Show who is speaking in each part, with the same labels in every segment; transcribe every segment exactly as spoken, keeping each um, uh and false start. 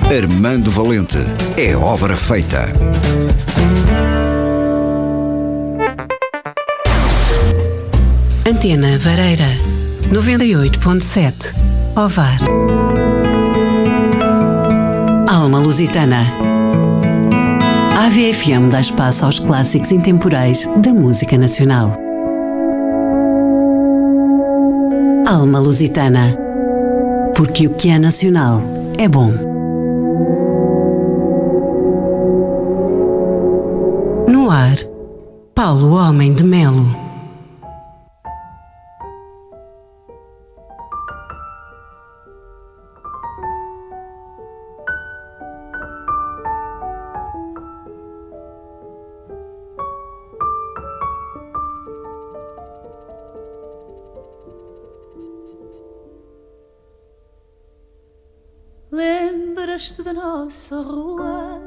Speaker 1: Armando Valente é obra feita.
Speaker 2: Antena Vareira, noventa e oito ponto sete, Ovar. Alma Lusitana. A AVE F M dá espaço aos clássicos intemporais da música nacional. Alma Lusitana. Porque o que é nacional é bom. No ar, Paulo Homem de Melo.
Speaker 3: Lembras-te da nossa rua,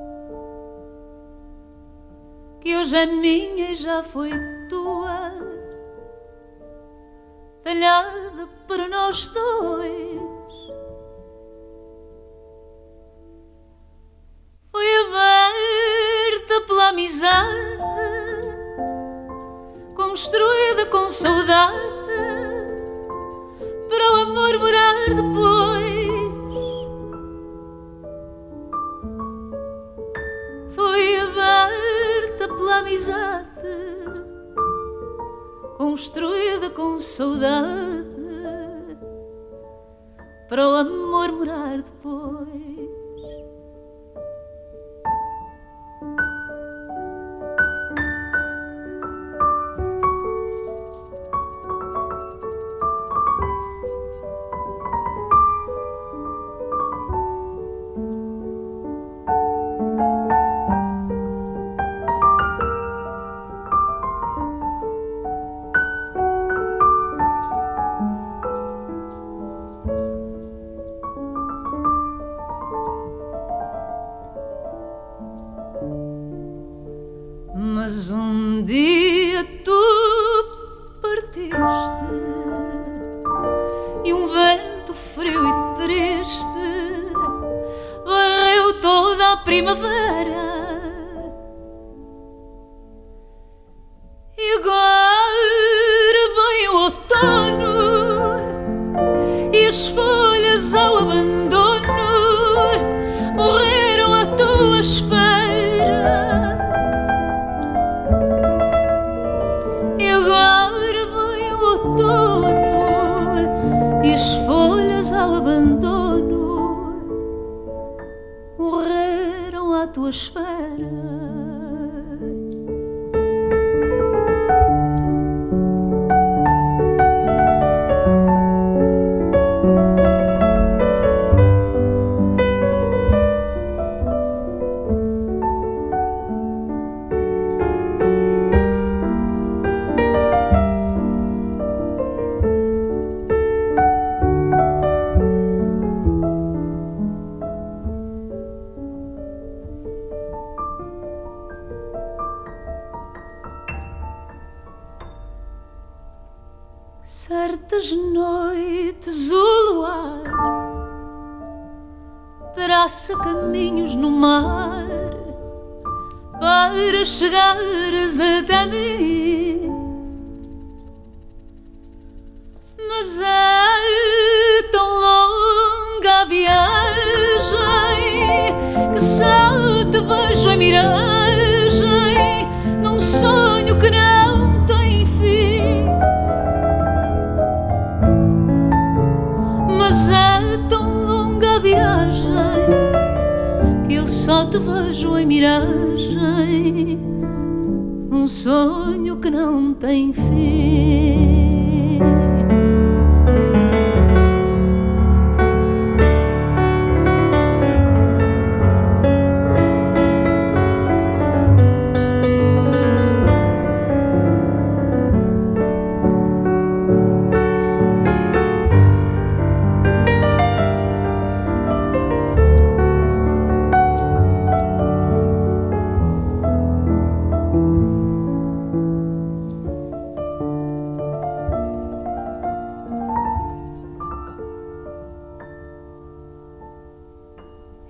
Speaker 3: que hoje é minha e já foi tua, talhada para nós dois. Foi aberta pela amizade, construída com saudade, para o amor morar depois. Foi aberta pela amizade, construída com saudade, para o amor morar depois. Mas um dia tu partiste e um vento frio e triste varreu toda a primavera. E agora vem o outono e as folhas ao abandono morreram à tua espera. E as folhas ao abandono morreram à tua espera. Certas noites o luar traça caminhos no mar para chegares até mim, mas é tão longa a viagem que só te vejo a miragem num sonho que não tem fim. Mas é tão longa a viagem que eu só te vejo em miragem, um sonho que não tem fim.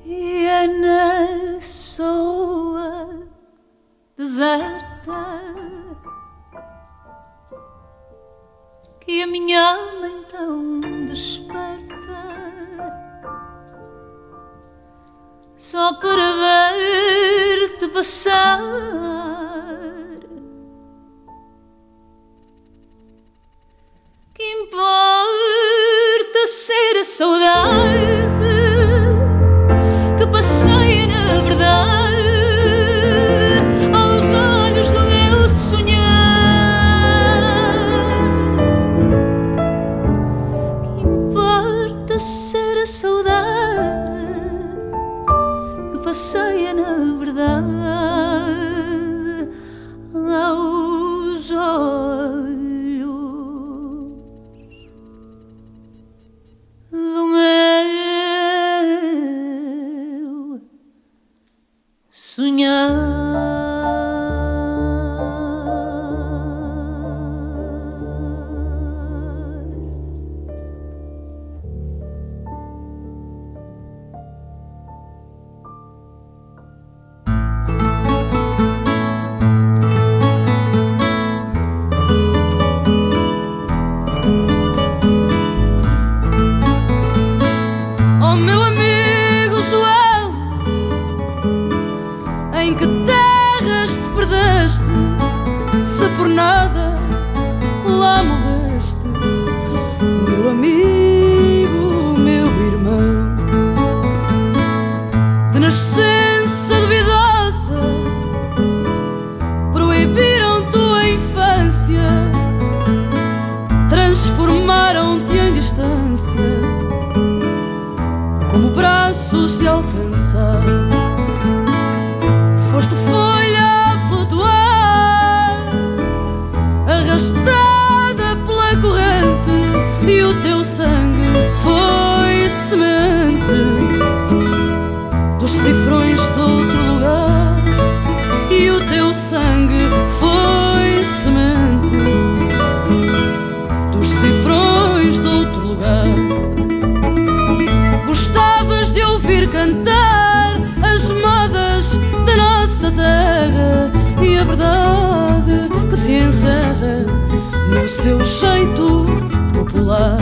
Speaker 3: E é na soa deserta que a minha alma então desperta, só para ver-te passar. Que importa ser a saudade que passeia na verdade aos olhos do meu sonhar. Que importa ser a saudade que passeia na verdade aos olhos do meu sonhar.
Speaker 4: Oh meu amigo João, em que terras te perdeste, se por nada lá morreste? Meu amigo, meu irmão, de nascença duvidosa, proibiram tua infância, transformaram-te em distância, como braços de alcançar. Foste folha a flutuar, arrastada pela corrente, e o teu sangue foi semente dos cifrões de outro lugar. E o teu sangue foi semente dos cifrões de outro lugar. Gostavas de ouvir cantar as modas da nossa terra e a verdade que se encerra no seu jeito popular.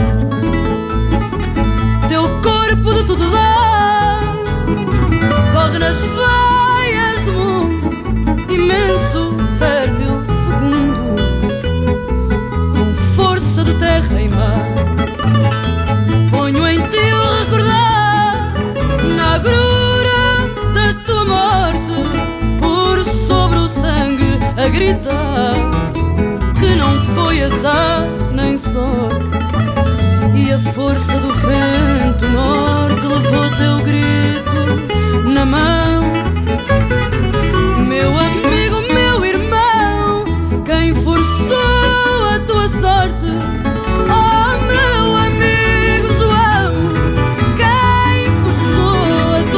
Speaker 4: Teu corpo de tudo dá, corre nas veias do mundo, imenso, fértil, fecundo, com força de terra e mar. Ponho em ti o recordar, na agrura da tua morte, por sobre o sangue a gritar, que não foi azar nem sorte. E a força do vento norte levou teu grito na mão. Meu amigo, meu irmão, quem forçou a tua sorte? Oh meu amigo João, quem forçou a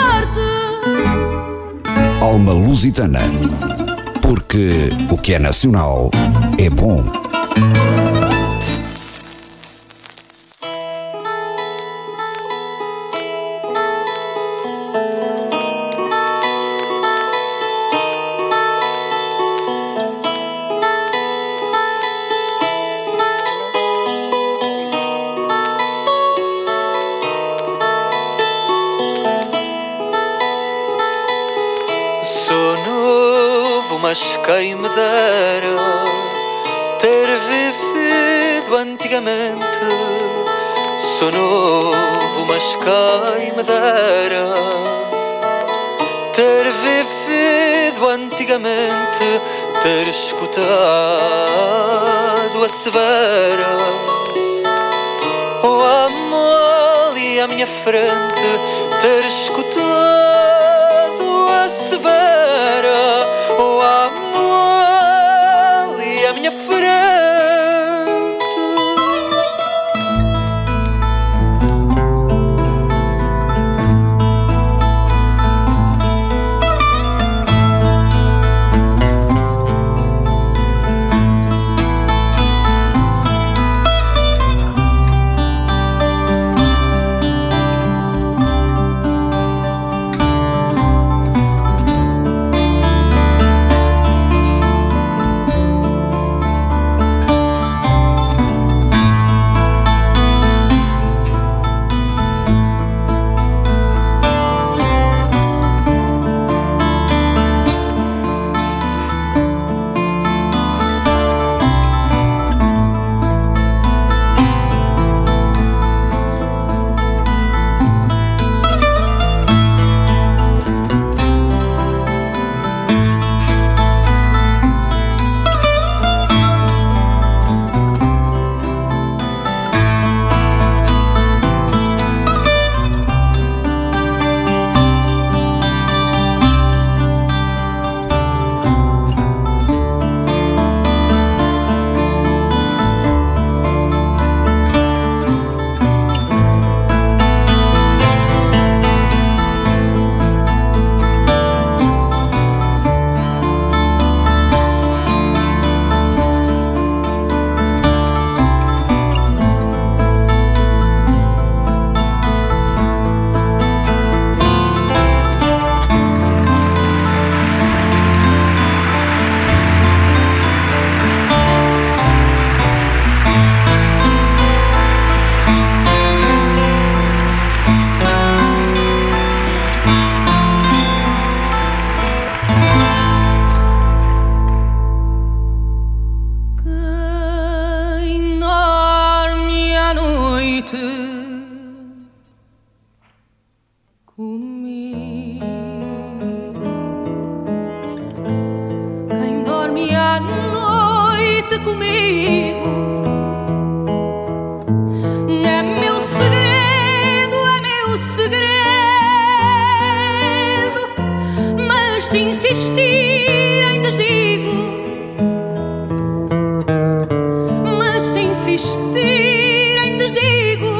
Speaker 4: tua sorte?
Speaker 1: Alma Lusitana, porque o que é nacional é bom.
Speaker 5: Mas quem me dera ter vivido antigamente. Sou novo, mas quem me dera ter vivido antigamente, ter escutado a severa oh amor e à minha frente, ter escutado a severa oh amor e à minha frente.
Speaker 4: comigo. Quem dorme à noite comigo é meu segredo, é meu segredo. Mas se insistirem desdigo, mas se insistirem desdigo.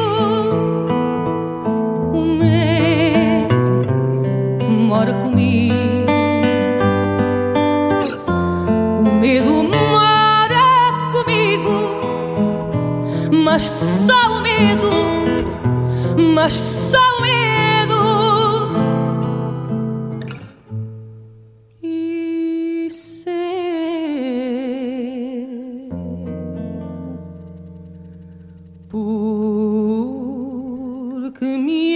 Speaker 4: O medo mora comigo. O medo mora comigo. Mas só o medo, mas só o medo. E ser, porque me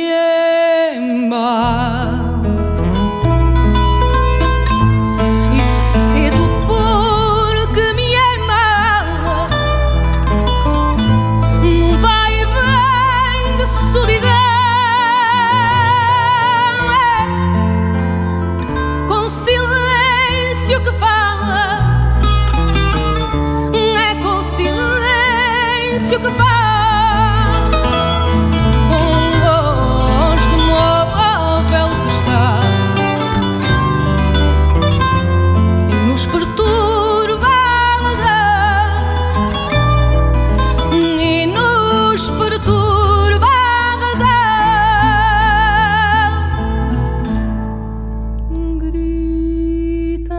Speaker 4: ama. E cedo porque me ama. Num vai e vem de solidão. É com silêncio que fala. É com silêncio que fala. Com voz de móvel que está e nos perturba a razão. E nos perturba a razão. Grita.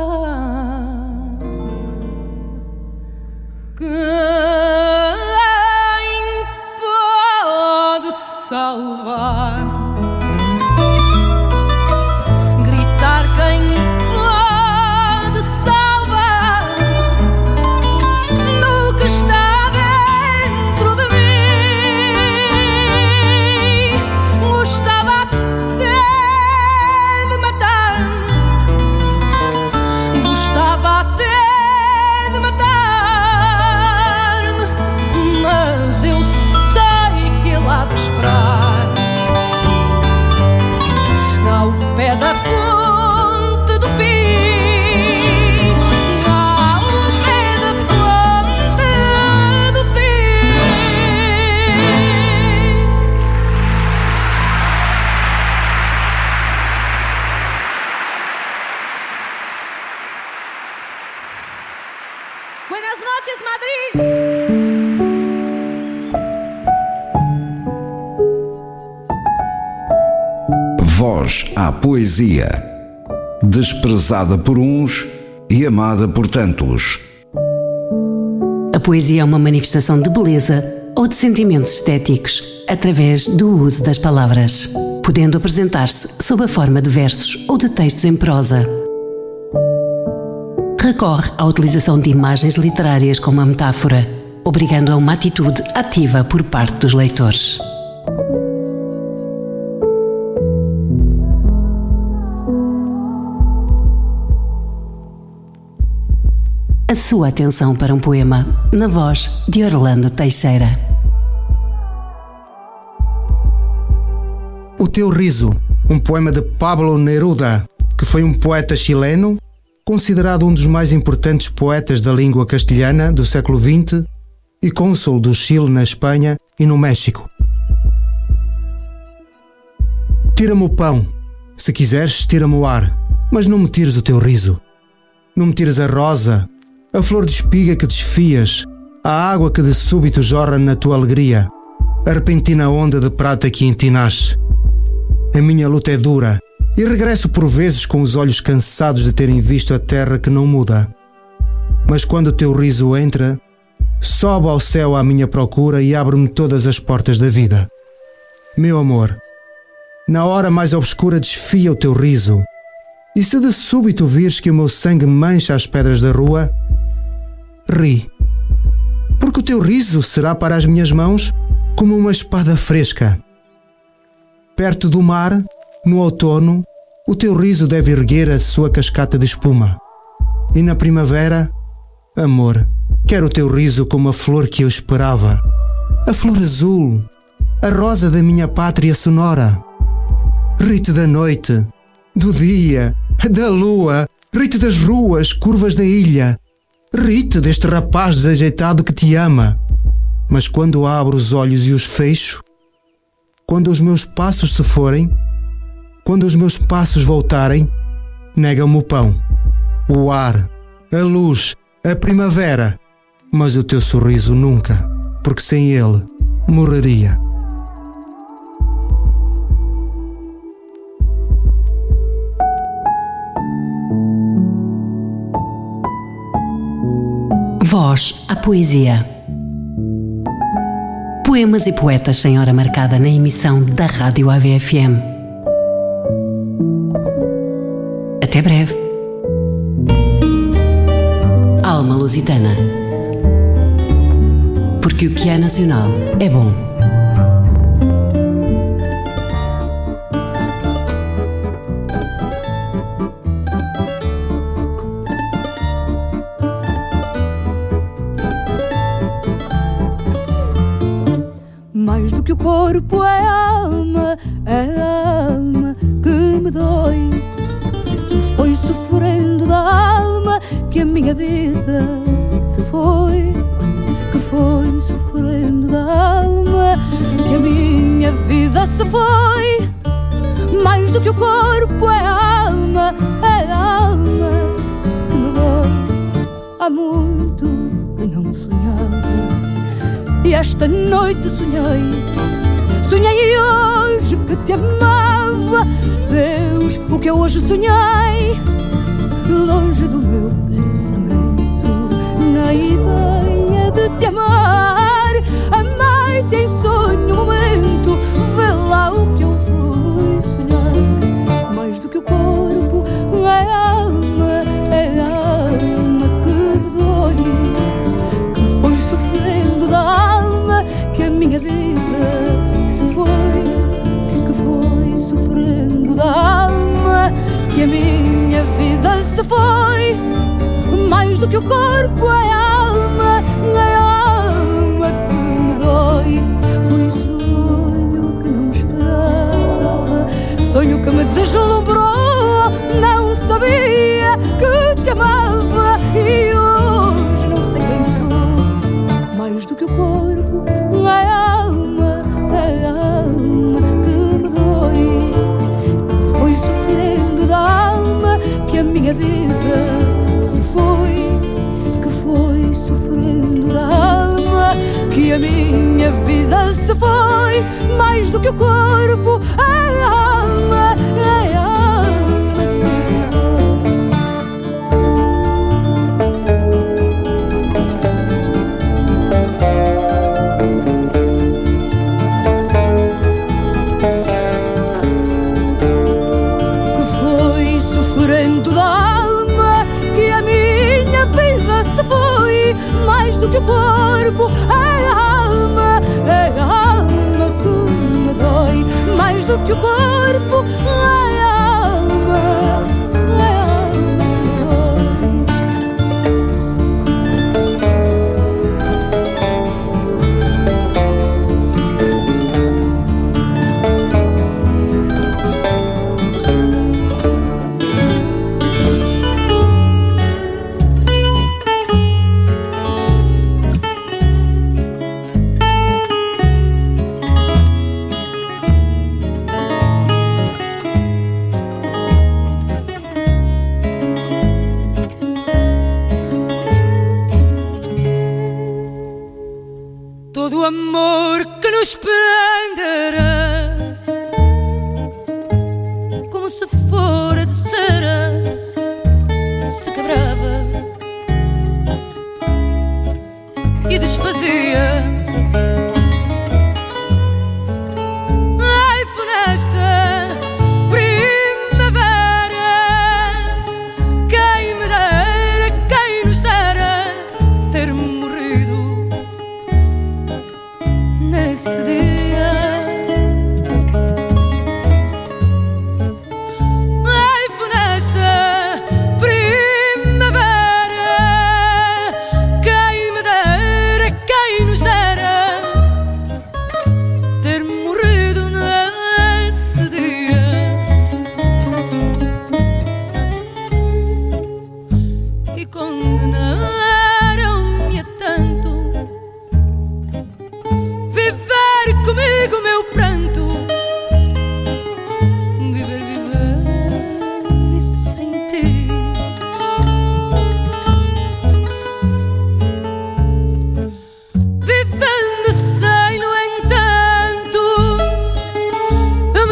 Speaker 4: Quem pode salvar? Gritar quem pode salvar no que está dentro de mim. Gostava até de matar-me, gostava até de matar-me, mas eu sei que ele há de esperar ao pé da ponte do fim, ao pé da ponte do fim. Buenas noches, Madrid.
Speaker 1: Voz à poesia, desprezada por uns e amada por tantos.
Speaker 2: A poesia é uma manifestação de beleza ou de sentimentos estéticos através do uso das palavras, podendo apresentar-se sob a forma de versos ou de textos em prosa. Recorre à utilização de imagens literárias como a metáfora, obrigando a uma atitude ativa por parte dos leitores. A sua atenção para um poema, na voz de Orlando Teixeira.
Speaker 6: O Teu Riso, um poema de Pablo Neruda, que foi um poeta chileno, considerado um dos mais importantes poetas da língua castelhana do século vinte e cônsul do Chile na Espanha e no México. Tira-me o pão, se quiseres tira-me o ar, mas não me tires o teu riso. Não me tires a rosa, a flor de espiga que desfias, a água que de súbito jorra na tua alegria, a repentina onda de prata que em ti nasce. A minha luta é dura e regresso por vezes com os olhos cansados de terem visto a terra que não muda. Mas quando o teu riso entra, sobe ao céu à minha procura e abre-me todas as portas da vida. Meu amor, na hora mais obscura desfia o teu riso, e se de súbito vires que o meu sangue mancha as pedras da rua, ri, porque o teu riso será para as minhas mãos como uma espada fresca. Perto do mar, no outono, o teu riso deve erguer a sua cascata de espuma. E na primavera, amor, quero o teu riso como a flor que eu esperava, a flor azul, a rosa da minha pátria sonora. rite da noite, do dia, da lua, rite das ruas, curvas da ilha, rite deste rapaz desajeitado que te ama. Mas quando abro os olhos e os fecho, quando os meus passos se forem, quando os meus passos voltarem, nega-me o pão, o ar, a luz, a primavera, mas o teu sorriso nunca, porque sem ele morreria.
Speaker 2: Voz à poesia. Poemas e poetas sem hora marcada na emissão da Rádio A V F M. Até breve. Alma Lusitana. Porque o que é nacional é bom.
Speaker 4: Mais do que o corpo é a alma, é a alma que me dói. Que foi sofrendo da alma que a minha vida se foi. Que foi sofrendo da alma que a minha vida se foi. Mais do que o corpo é a alma, é a alma que me dói. Há muito que não sonhava e esta noite sonhei, sonhei hoje que te amava. Deus, o que eu hoje sonhei, longe do meu pensamento, na ideia de te amar. Amei-te em sonho um momento, vê lá o que eu fui sonhar. Mais do que o corpo é a alma, é a alma que me dói. Que foi sofrendo da alma que a minha vida se foi. Que foi sofrendo da alma que a minha vida se foi. Mais do que o corpo é a alma, é a alma que me dói. Foi sonho que não esperava, sonho que me deslumbrou. Não sabia que te amava e hoje não sei quem sou. Mais do que o corpo é a alma, é a alma que me dói. Que foi sofrendo da alma que a minha vida se foi. Que foi sofrendo da alma que a minha vida se foi. Mais do que o corpo é a alma, é a alma que me dói. Que foi sofrendo da alma que a minha vida se foi. Mais do que o corpo é a alma, é a alma que me dói. Mais do que o corpo é a alma, é a alma que me dói.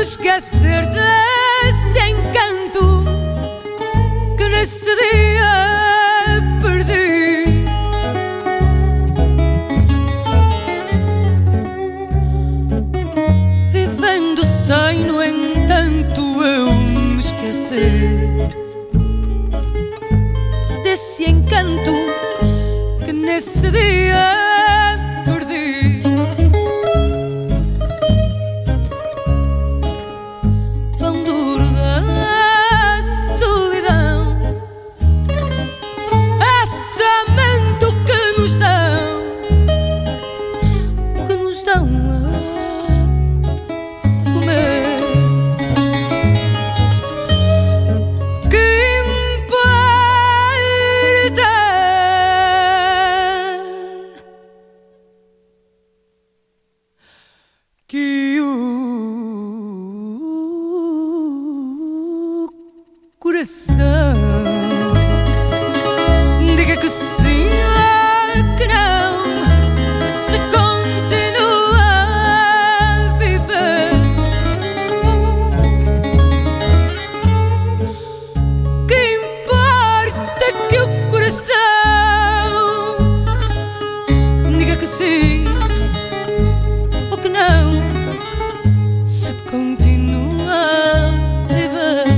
Speaker 4: esquecer desse encanto que nesse dia perdi. Vivendo sem, no entanto, eu me esquecer desse encanto que nesse dia perdi. Pão duro da solidão, esse aumento que nos dão, o que nos dão a comer. Que importa que o coração diga que sim ou que não, se continua a viver. Que importa que o coração diga que sim ou que não, se continua a viver.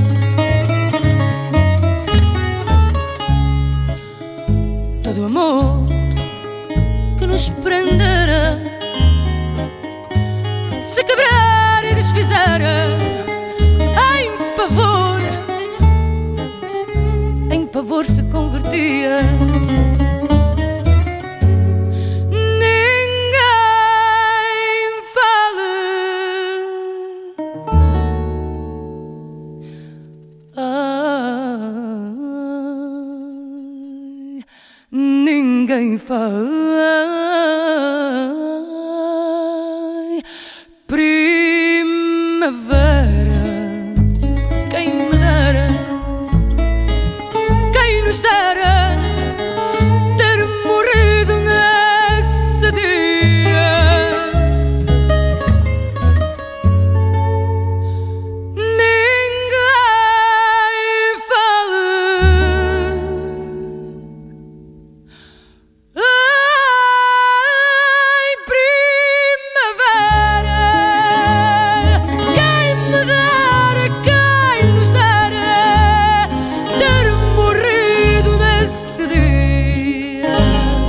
Speaker 4: Todo amor que nos prendera, se quebrar e desfizer em pavor, em pavor se convertia. Ninguém fale, ai, ninguém faz primavera. Quem me dera, quem nos dera ter morrido nesse dia. Ninguém fale, ai, primavera. Quem me dera, quem nos dera ter morrido nesse dia.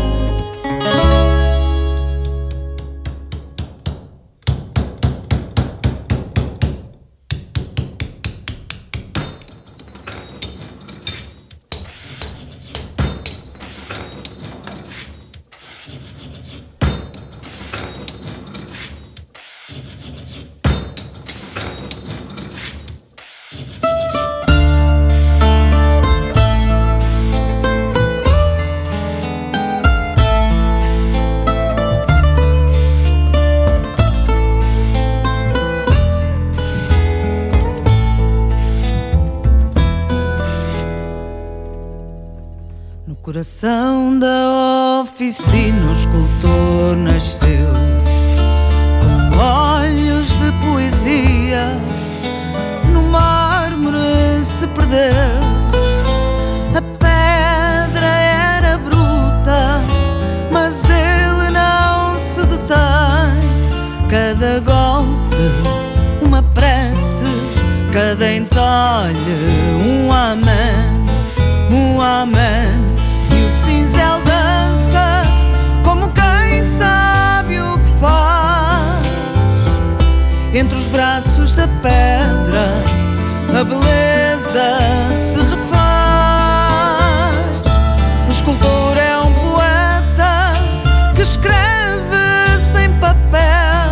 Speaker 4: No coração da oficina o escultor nasceu, com olhos de poesia, no mármore se perdeu. A pedra era bruta, mas ele não se detém. Cada golpe uma prece, cada entalhe um amém, um amém. E o cinzel dança como quem sabe o que faz. Entre os braços da pedra a beleza se refaz. O escultor é um poeta que escreve sem papel.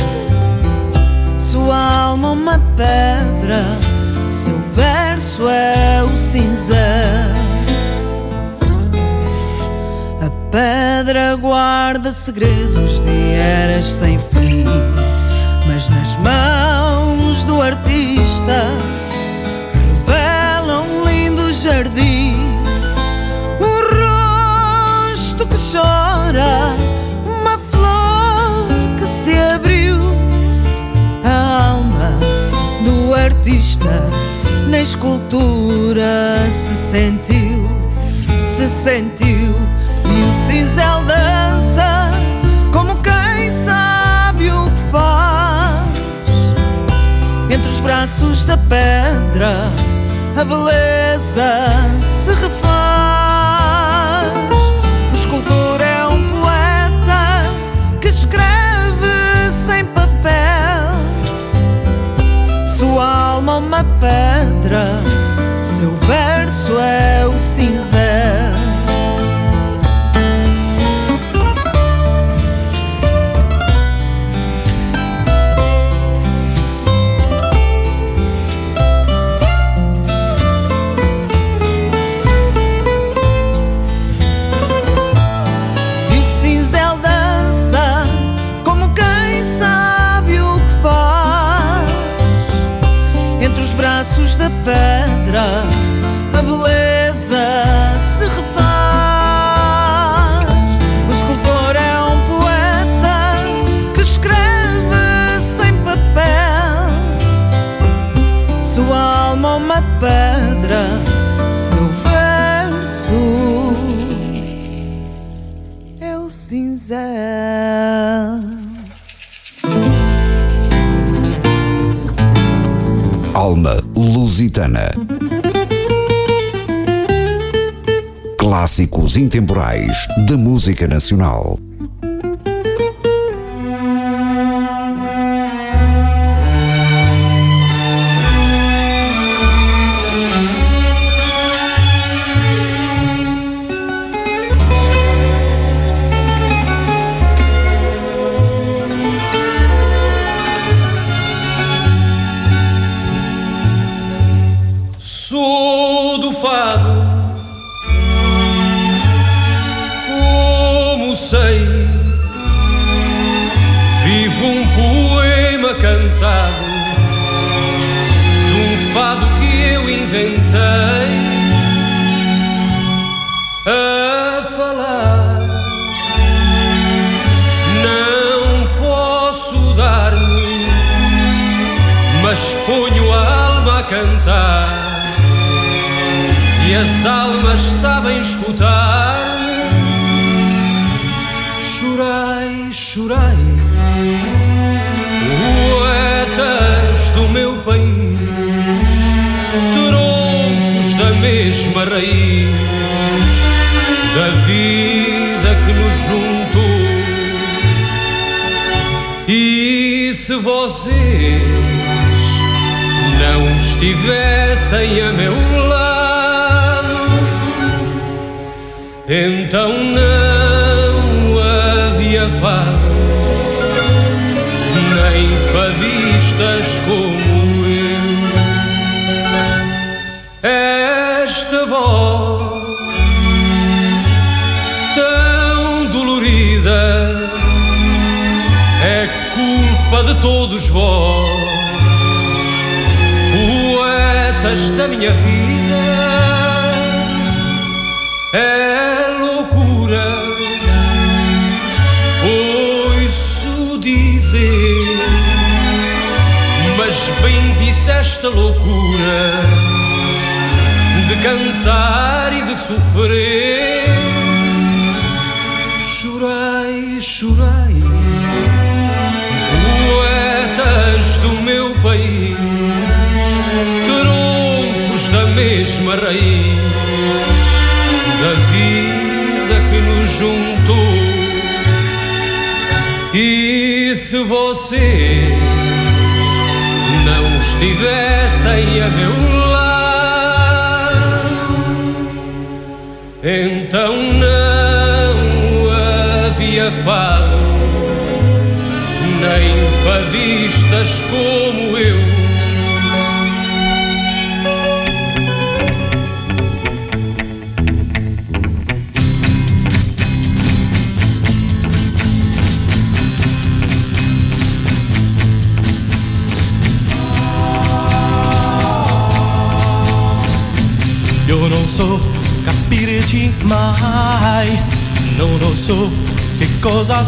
Speaker 4: Sua alma uma pedra, seu verso é o cinzel. A pedra guarda segredos de eras sem fim, mas nas mãos do artista revela um lindo jardim. Um rosto que chora, uma flor que se abriu. A alma artista na escultura se sentiu, se sentiu. E o cinzel dança como quem sabe o que faz. Entre os braços da pedra a beleza se refaz. O escultor é um poeta que escreve sem papel. Sua alma uma pedra, seu verso é o cinzel. Da pedra a beleza se refaz. O escultor é um poeta que escreve sem papel. Sua alma uma pedra, seu verso é o cinzel.
Speaker 1: Alma Lusitana. Clássicos intemporais da música nacional.
Speaker 7: Mas ponho a alma a cantar e as almas sabem escutar-me. Chorai, chorai, poetas do meu país, troncos da mesma raiz, da vida que nos juntou. E se vocês não estivessem a meu lado, então não havia fado, nem fadistas como eu. Esta voz tão dolorida é culpa de todos vós, poetas da minha vida. É loucura, ouço dizer, mas bendita esta loucura de cantar e de sofrer. Chorai, chorai, poetas do meu país, troncos da mesma raiz, da vida que nos juntou. E se vocês não estivessem a meu lado, então não havia fado, nem fadistas como eu.
Speaker 8: Io non so capirci mai, non lo so che cosa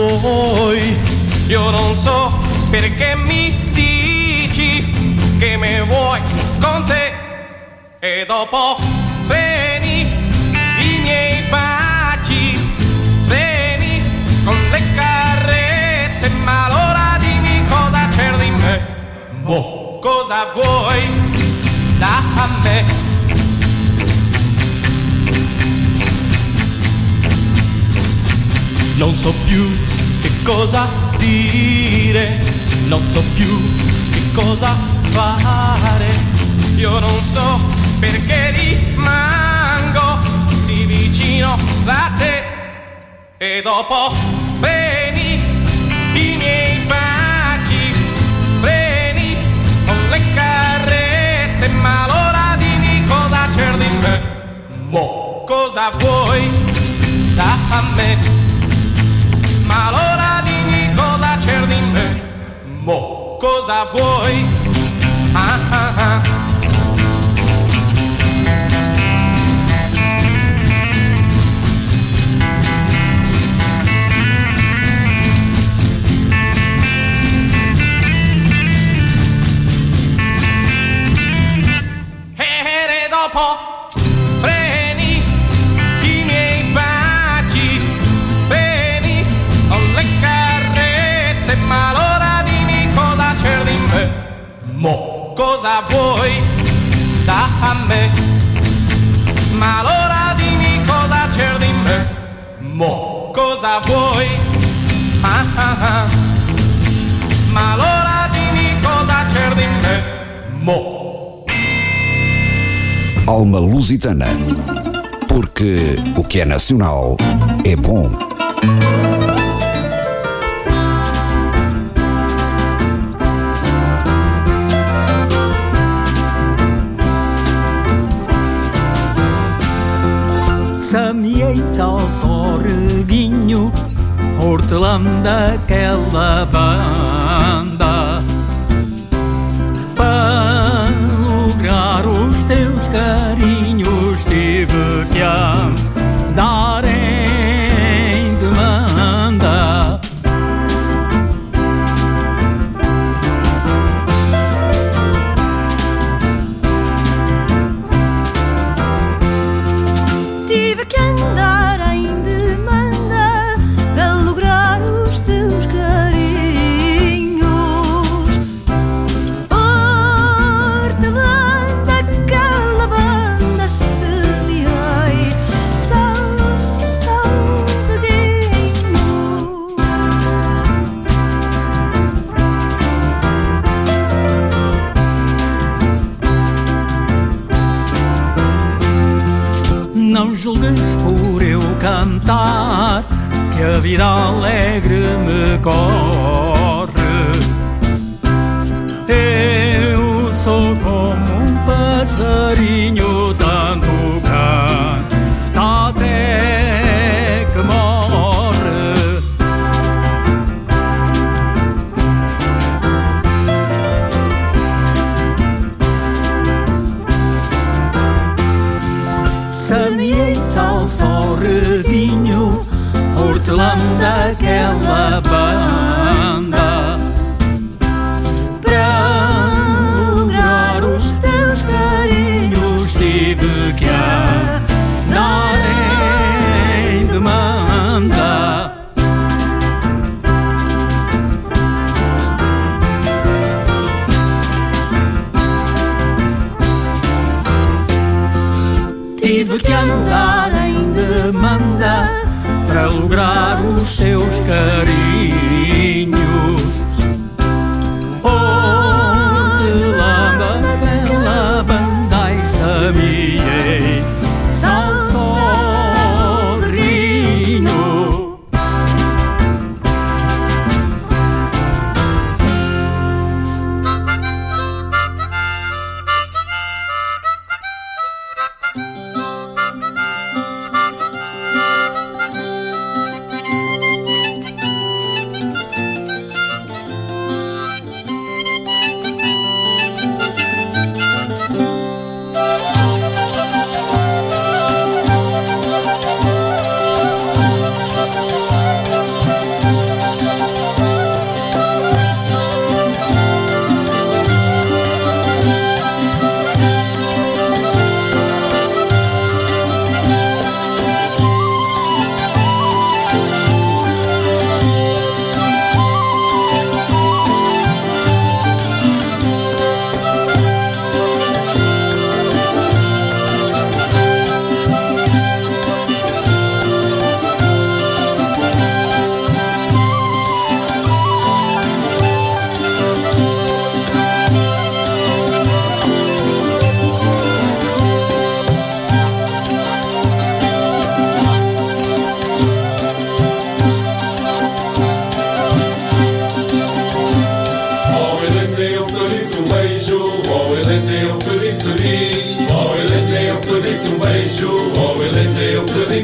Speaker 8: vuoi. Io non so perché mi dici che me e dopo veni i miei baci, veni con le carezze, ma allora dimmi cosa c'è di me, boh, cosa vuoi da me? Non so più che cosa dire, non so più che cosa fare. Io non so perché rimango così vicino da te. E dopo veni i miei baci, veni con le carezze, ma allora dimmi cosa c'è di me, mo cosa vuoi da me? Ma allora dimmi cosa c'è di me, mo cosa vuoi? Ah ah ah. E dopo preni i miei baci, veni con le carezze, ma allora dimmi cosa c'è di me, mo cosa vuoi da me? Ma allora dimmi cosa c'è di me, mo cosa vuoi? Ah ah ah. Ma allora dimmi cosa c'è di me, mo.
Speaker 1: Alma Lusitana, porque o que é nacional é bom.
Speaker 9: Semeei ao sorguinho, hortelã daquela banda, para lograr os teus carinhos tive que andar em demanda.
Speaker 3: Tive que andar em demanda para lograr os teus carinhos. Hortelã daquela banda semeei, sal, salguinho.
Speaker 9: Não julgues por eu cantar que a vida alegre me corre. Eu sou como um passarinho, tanto canta até que morre. Semeei sal, sorguinho, hortelã daquela banda, para lograr os teus carinhos tive que andar em demanda. Tive que andar em demanda para lograr os teus carinhos. Hortelã daquela banda e semeei sal, sorguinho.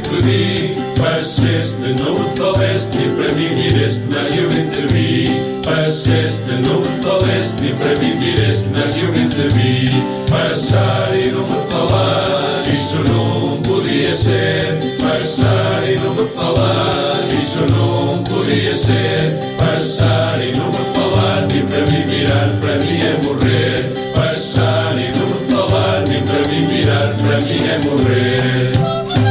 Speaker 10: pedi. Passaste, não me falaste, nem para mim vireste, mas eu intervi. Passaste, não me falaste, nem para mim vireste, mas eu intervi. Passar e não me falar, isso não podia ser. Passar e não me falar, isso não podia ser. Passar e não me falar, nem para mim virar, para mim é morrer. Passar e não me falar, nem para mim virar, para mim é morrer.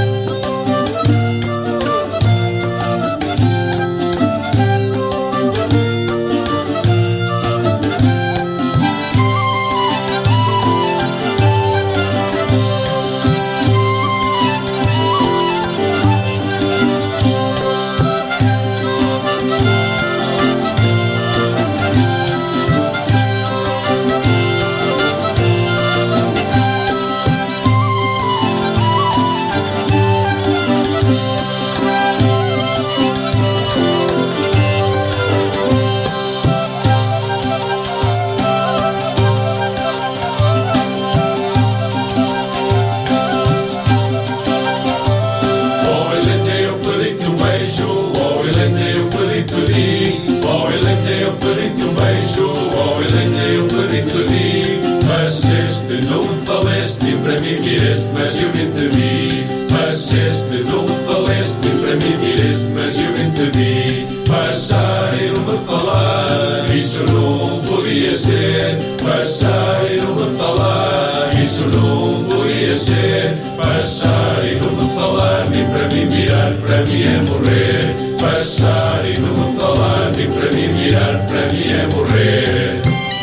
Speaker 10: Não me faleste, nem para mim vireste, mas eu intervi. Passaste, não me faleste, nem para mim vireste, mas eu intervi. Passar e não me falar, isso não podia ser. Passar e não me falar, isso não podia ser. Passar e não me falar, nem para mim virar, para mim é morrer. Passar e não me falar, nem para mim virar, para mim é morrer.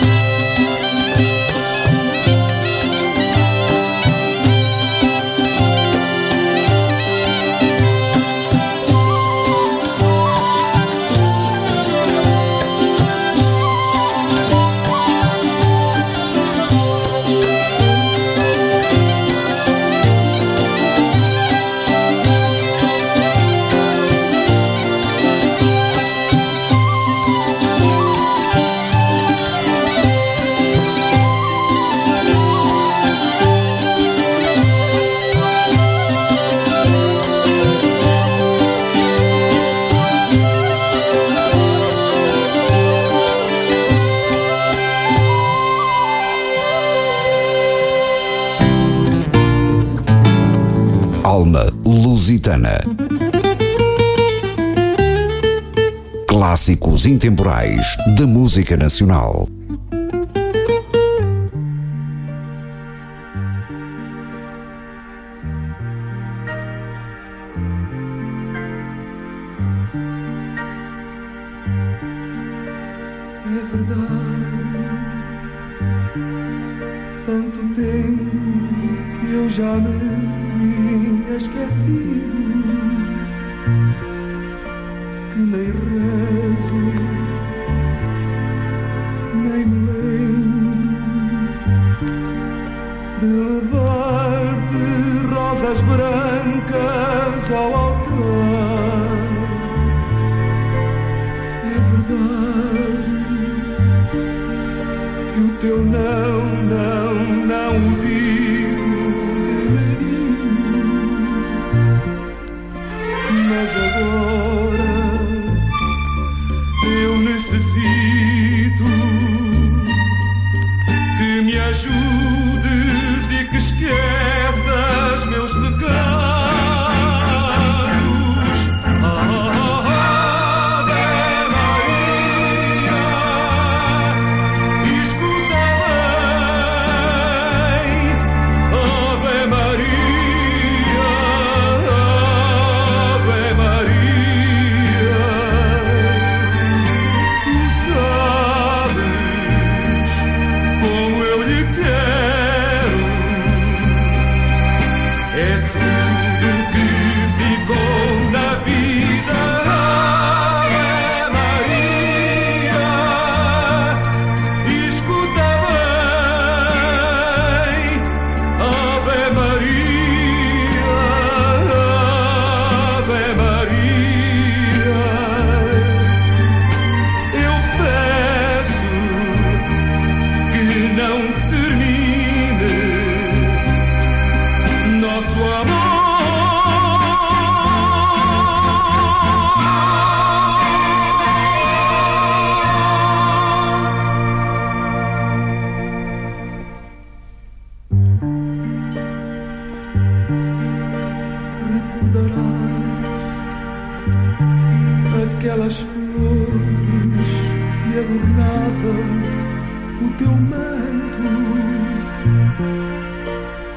Speaker 1: Alma Lusitana. Clássicos intemporais da música nacional.
Speaker 11: É verdade, tanto tempo que eu já me tinha esquecido, que nem rezo, nem me lembro de levar-te rosas brancas ao altar. É verdade que o teu não, não, não o digo de menino, mas agora eu necessito que me ajudes e que esqueças meus pecados.
Speaker 10: Como eu lhe quero.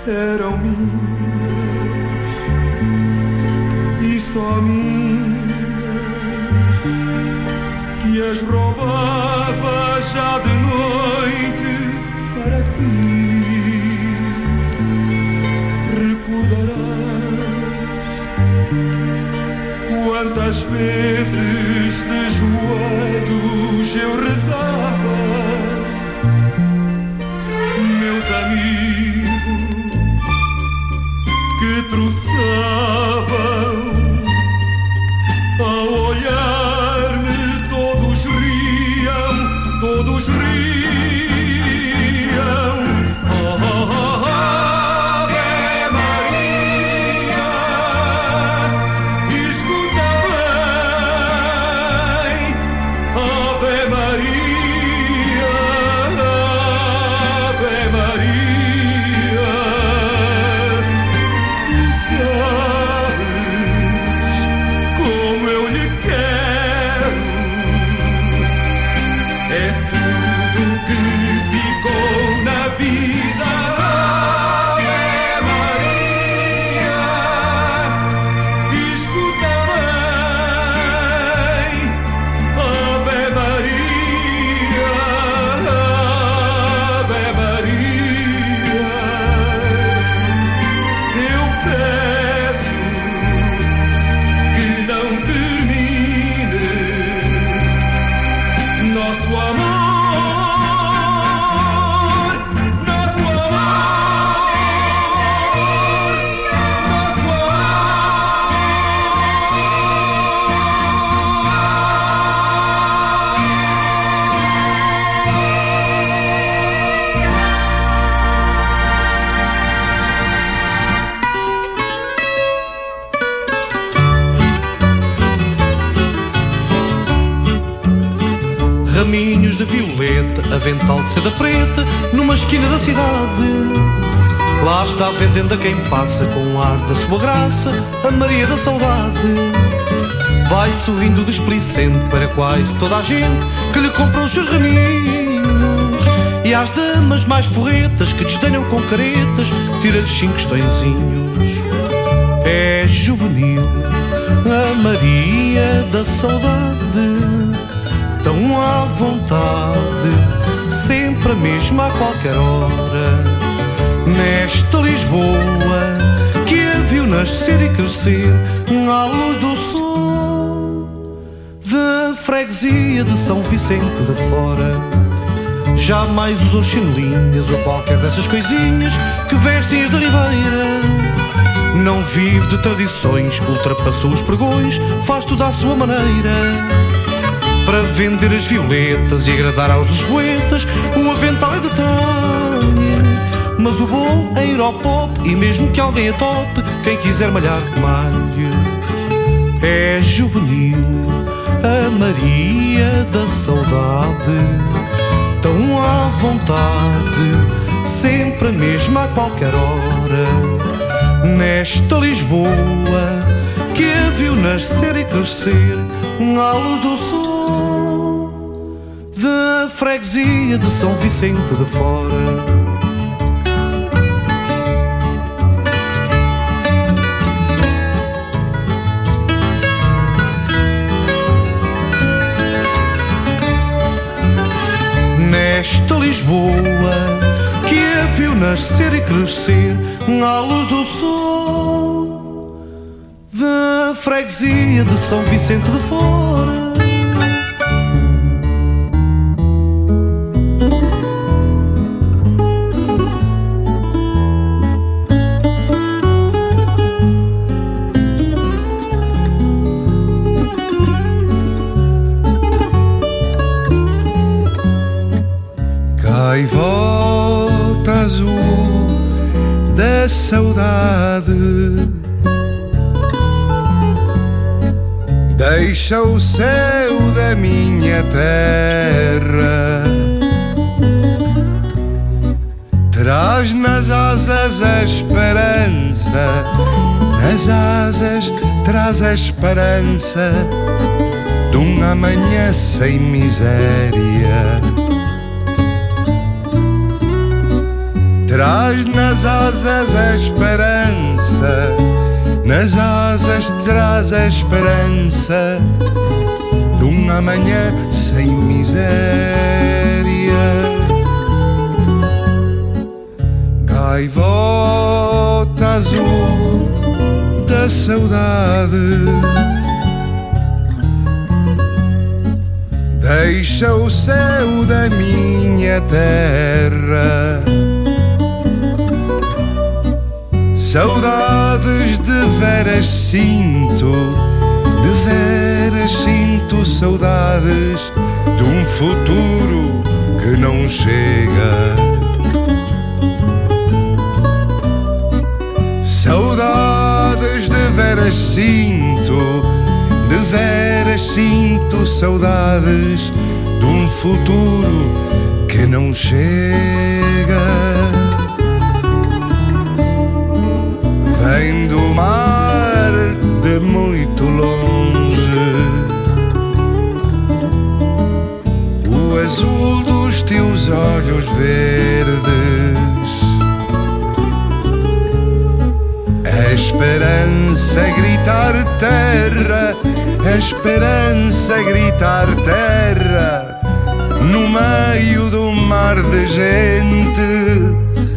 Speaker 11: eram minhas e só minhas, que as roubava já de noite para ti. Recordarás quantas vezes de joelhos eu rezava, meus amigos que troçavam ao olhar-me, todos riam, todos riam. Oh, oh, oh, oh. Ave Maria, escuta bem. Ave Maria, Ave Maria. Tu sabes como eu lhe quero, é tudo que ficou na vida. Ave Maria, escuta bem. Ave Maria, Ave Maria. Eu peço que não termine nosso amor, nosso amor, nosso
Speaker 7: Raminhos de violeta, avental de seda preta, numa esquina da cidade. Lá está vendendo a quem passa com o ar da sua graça, a Maria da Saudade. Vai sorrindo desplicente para quase toda a gente que lhe compra os seus raminhos. E às damas mais forretas que desdenham com caretas, tira-lhes cinco questõezinhos. É juvenil a Maria da Saudade, tão à vontade, sempre a mesma a qualquer hora. Nesta Lisboa que a viu nascer e crescer à luz do sol da freguesia de São Vicente de Fora. Jamais usou chinelinhas ou qualquer dessas coisinhas que vestem as da Ribeira. Não vive de tradições, ultrapassou os pregões, faz tudo à sua maneira. Para vender as violetas e agradar aos lisboetas, o avental é de tralha. Mas o bom é ir ao pop, e mesmo que alguém a tope, quem quiser malhar que malhe. É juvenil a Maria da Saudade, tão à vontade, sempre a mesma a qualquer hora. Nesta Lisboa que a viu nascer e crescer à luz do sol da freguesia de São Vicente de Fora. Nesta Lisboa que a viu nascer e crescer à luz do sol da freguesia de São Vicente de Fora.
Speaker 11: Gaivota azul da saudade, deixa o céu da minha terra, traz nas asas a esperança, nas asas traz a esperança de um amanhã sem miséria. traz nas asas a esperança, nas asas traz a esperança de um amanhã sem miséria. Gaivota azul da saudade, deixa o céu da minha terra. Saudades de veras sinto, de veras sinto saudades de um futuro que não chega. Saudades de veras sinto, de veras sinto saudades de um futuro que não chega. Vem do mar de muito longe, o azul dos teus olhos verdes, a esperança a gritar terra, a esperança a gritar terra, no meio do mar de gente.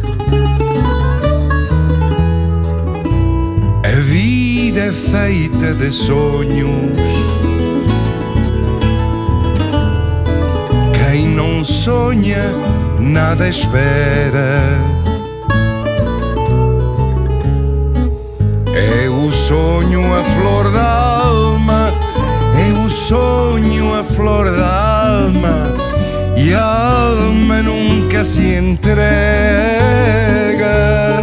Speaker 11: A vida é feita de sonhos, quem não sonha nada espera. É o sonho a flor da alma, é o sonho a flor da alma, e a alma nunca se entrega.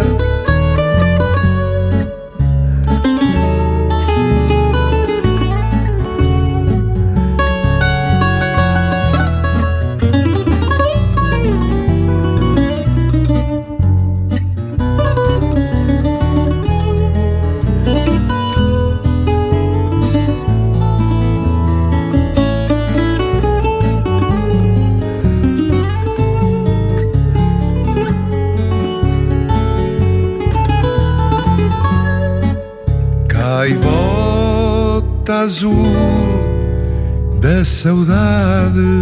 Speaker 11: Gaivota azul da saudade,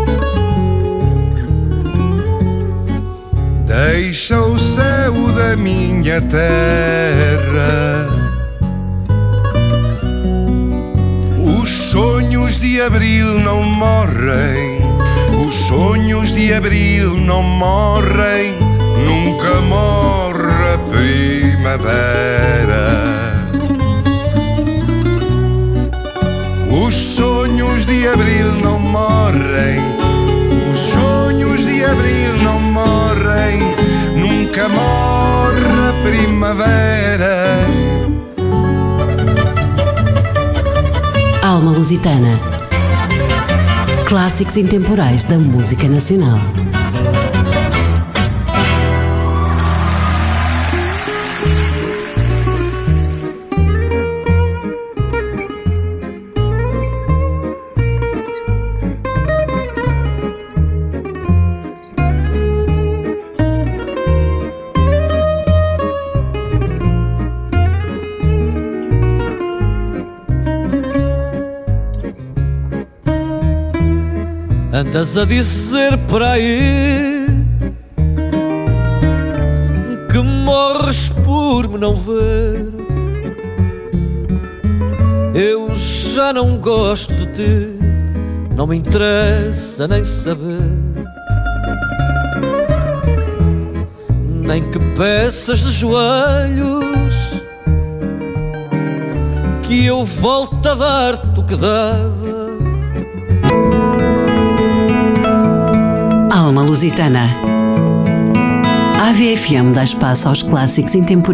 Speaker 11: deixa o céu da minha terra. Os sonhos de abril não morrem, os sonhos de abril não morrem, nunca morre a primavera. Os sonhos de abril não morrem, os sonhos de abril não morrem, nunca morre a primavera.
Speaker 2: Alma Lusitana. Clássicos intemporais da música nacional.
Speaker 12: Andas a dizer por aí que morres por me não ver. Eu já não gosto de ti, não me interessa nem saber, nem que peças de joelhos que eu volto a dar-te o que dava.
Speaker 2: Alma Lusitana. A A V F M dá espaço aos clássicos intemporais.